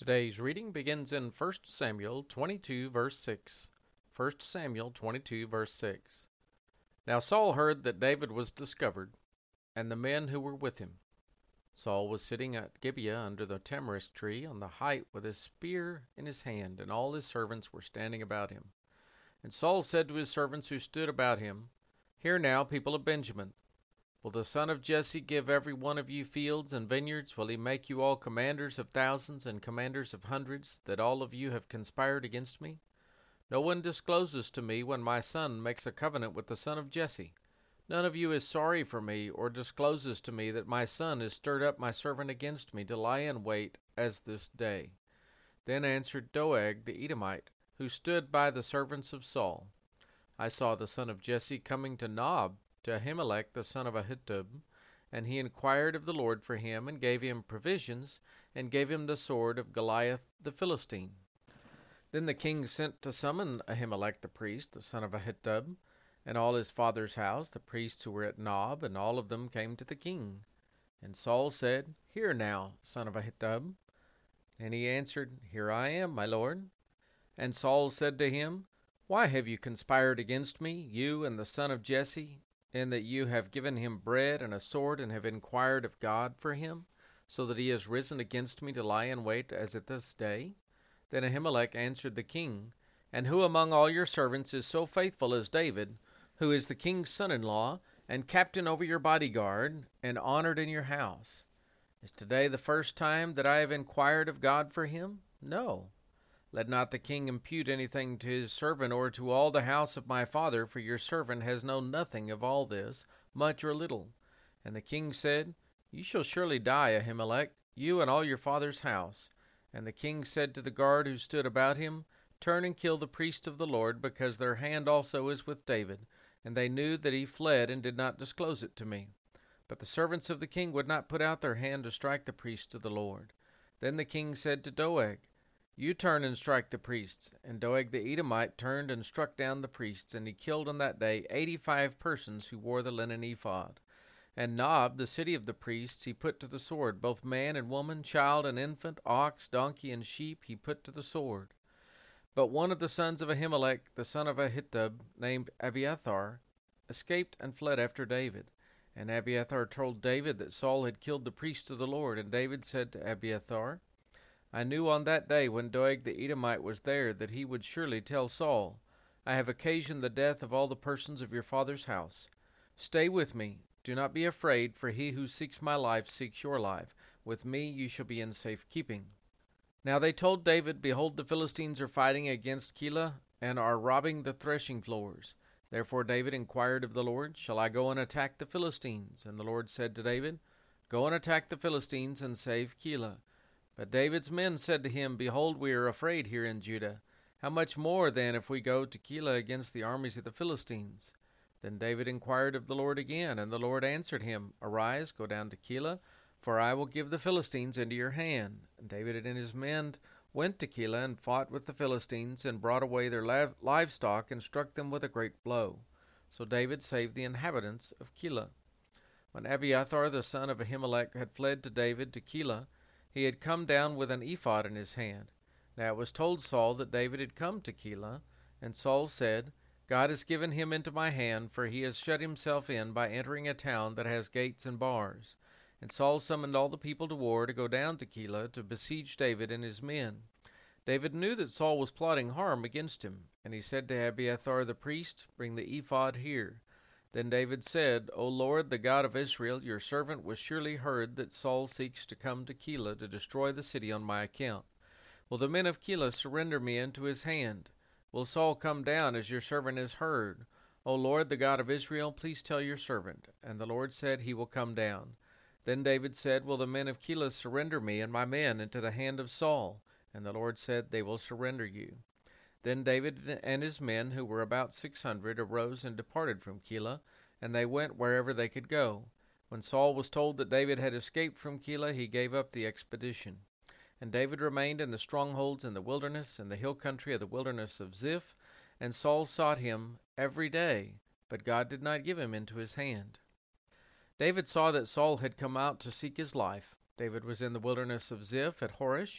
Today's reading begins in 1 Samuel 22, verse 6. 1 Samuel 22, verse 6. Now Saul heard that David was discovered, and the men who were with him. Saul was sitting at Gibeah under the tamarisk tree on the height with his spear in his hand, and all his servants were standing about him. And Saul said to his servants who stood about him, Hear now, people of Benjamin. Will the son of Jesse give every one of you fields and vineyards? Will he make you all commanders of thousands and commanders of hundreds, that all of you have conspired against me? No one discloses to me when my son makes a covenant with the son of Jesse. None of you is sorry for me, or discloses to me that my son has stirred up my servant against me to lie in wait as this day. Then answered Doeg the Edomite, who stood by the servants of Saul, I saw the son of Jesse coming to Nob, to Ahimelech the son of Ahitub, and he inquired of the Lord for him, and gave him provisions, and gave him the sword of Goliath the Philistine. Then the king sent to summon Ahimelech the priest, the son of Ahitub, and all his father's house, the priests who were at Nob, and all of them came to the king. And Saul said, Hear now, son of Ahitub. And he answered, Here I am, my lord. And Saul said to him, Why have you conspired against me, you and the son of Jesse, in that you have given him bread and a sword, and have inquired of God for him, so that he has risen against me to lie in wait as at this day? Then Ahimelech answered the king, And who among all your servants is so faithful as David, who is the king's son-in-law, and captain over your bodyguard, and honored in your house? Is today the first time that I have inquired of God for him? No. Let not the king impute anything to his servant or to all the house of my father, for your servant has known nothing of all this, much or little. And the king said, You shall surely die, Ahimelech, you and all your father's house. And the king said to the guard who stood about him, Turn and kill the priest of the Lord, because their hand also is with David. And they knew that he fled, and did not disclose it to me. But the servants of the king would not put out their hand to strike the priests of the Lord. Then the king said to Doeg, You turn and strike the priests. And Doeg the Edomite turned and struck down the priests, and he killed on that day 85 persons who wore the linen ephod. And Nob, the city of the priests, he put to the sword, both man and woman, child and infant, ox, donkey, and sheep he put to the sword. But one of the sons of Ahimelech, the son of Ahitub, named Abiathar, escaped and fled after David. And Abiathar told David that Saul had killed the priests of the Lord. And David said to Abiathar, I knew on that day when Doeg the Edomite was there that he would surely tell Saul, I have occasioned the death of all the persons of your father's house. Stay with me. Do not be afraid, for he who seeks my life seeks your life. With me you shall be in safe keeping. Now they told David, Behold, the Philistines are fighting against Keilah, and are robbing the threshing floors. Therefore David inquired of the Lord, Shall I go and attack the Philistines? And the Lord said to David, Go and attack the Philistines, and save Keilah. But David's men said to him, Behold, we are afraid here in Judah. How much more then if we go to Keilah against the armies of the Philistines? Then David inquired of the Lord again, and the Lord answered him, Arise, go down to Keilah, for I will give the Philistines into your hand. And David and his men went to Keilah, and fought with the Philistines, and brought away their livestock, and struck them with a great blow. So David saved the inhabitants of Keilah. When Abiathar the son of Ahimelech had fled to David to Keilah, he had come down with an ephod in his hand. Now it was told Saul that David had come to Keilah, and Saul said, God has given him into my hand, for he has shut himself in by entering a town that has gates and bars. And Saul summoned all the people to war to go down to Keilah to besiege David and his men. David knew that Saul was plotting harm against him, and he said to Abiathar the priest, Bring the ephod here. Then David said, O Lord, the God of Israel, your servant was surely heard that Saul seeks to come to Keilah to destroy the city on my account. Will the men of Keilah surrender me into his hand? Will Saul come down as your servant has heard? O Lord, the God of Israel, please tell your servant. And the Lord said, He will come down. Then David said, Will the men of Keilah surrender me and my men into the hand of Saul? And the Lord said, They will surrender you. Then David and his men, who were about 600, arose and departed from Keilah, and they went wherever they could go. When Saul was told that David had escaped from Keilah, he gave up the expedition. And David remained in the strongholds in the wilderness, in the hill country of the wilderness of Ziph, and Saul sought him every day, but God did not give him into his hand. David saw that Saul had come out to seek his life. David was in the wilderness of Ziph at Horish,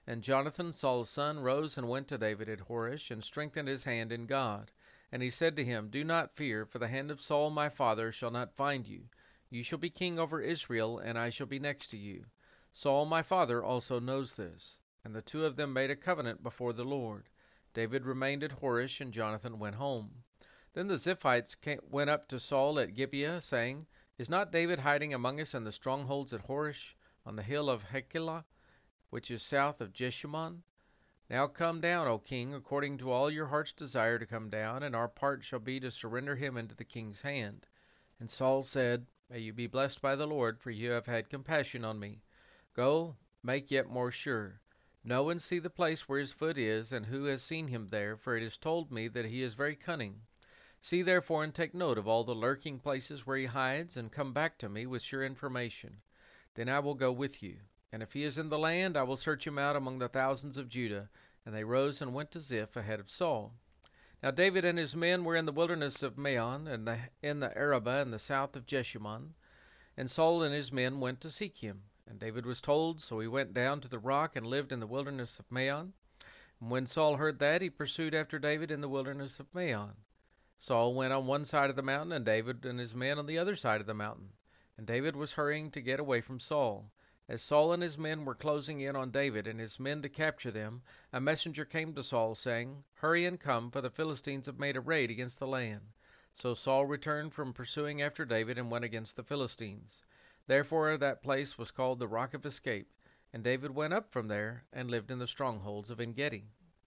And Jonathan, Saul's son, rose and went to David at Horesh, and strengthened his hand in God. And he said to him, Do not fear, for the hand of Saul my father shall not find you. You shall be king over Israel, and I shall be next to you. Saul my father also knows this. And the two of them made a covenant before the Lord. David remained at Horesh, and Jonathan went home. Then the Ziphites went up to Saul at Gibeah, saying, Is not David hiding among us in the strongholds at Horesh, on the hill of Hachilah, which is south of Jeshimon? Now come down, O king, according to all your heart's desire to come down, and our part shall be to surrender him into the king's hand. And Saul said, May you be blessed by the Lord, for you have had compassion on me. Go, make yet more sure. Know and see the place where his foot is, and who has seen him there, for it is told me that he is very cunning. See therefore and take note of all the lurking places where he hides, and come back to me with sure information. Then I will go with you. And if he is in the land, I will search him out among the thousands of Judah. And they rose and went to Ziph ahead of Saul. Now David and his men were in the wilderness of Maon, and in the Arabah in the south of Jeshimon. And Saul and his men went to seek him. And David was told, so he went down to the rock and lived in the wilderness of Maon. And when Saul heard that, he pursued after David in the wilderness of Maon. Saul went on one side of the mountain, and David and his men on the other side of the mountain. And David was hurrying to get away from Saul. As Saul and his men were closing in on David and his men to capture them, a messenger came to Saul, saying, Hurry and come, for the Philistines have made a raid against the land. So Saul returned from pursuing after David and went against the Philistines. Therefore that place was called the Rock of Escape, and David went up from there and lived in the strongholds of En-gedi.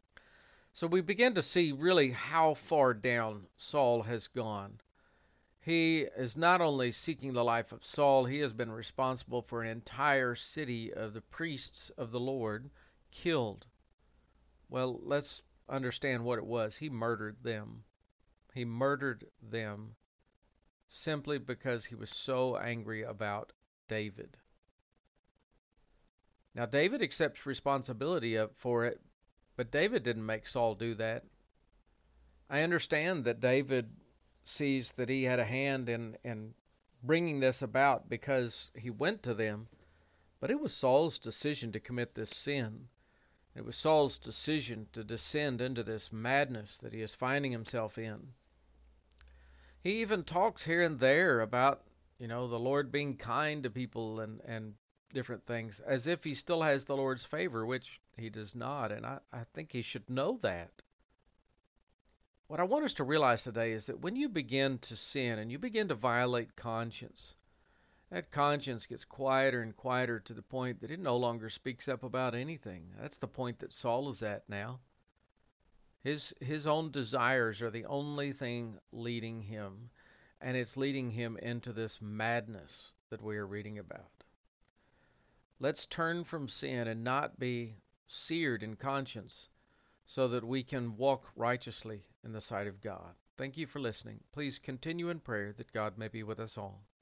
So we begin to see really how far down Saul has gone. He is not only seeking the life of Saul, he has been responsible for an entire city of the priests of the Lord killed. Well, let's understand what it was. He murdered them. He murdered them simply because he was so angry about David. Now, David accepts responsibility for it, but David didn't make Saul do that. I understand that David sees that he had a hand in bringing this about because he went to them, but it was Saul's decision to commit this sin. It was Saul's decision to descend into this madness that he is finding himself in. He even talks here and there about, the Lord being kind to people and different things, as if he still has the Lord's favor, which he does not, and I think he should know that. What I want us to realize today is that when you begin to sin and you begin to violate conscience, that conscience gets quieter and quieter to the point that it no longer speaks up about anything. That's the point that Saul is at now. His own desires are the only thing leading him, and it's leading him into this madness that we are reading about. Let's turn from sin and not be seared in conscience, so that we can walk righteously in the sight of God. Thank you for listening. Please continue in prayer that God may be with us all.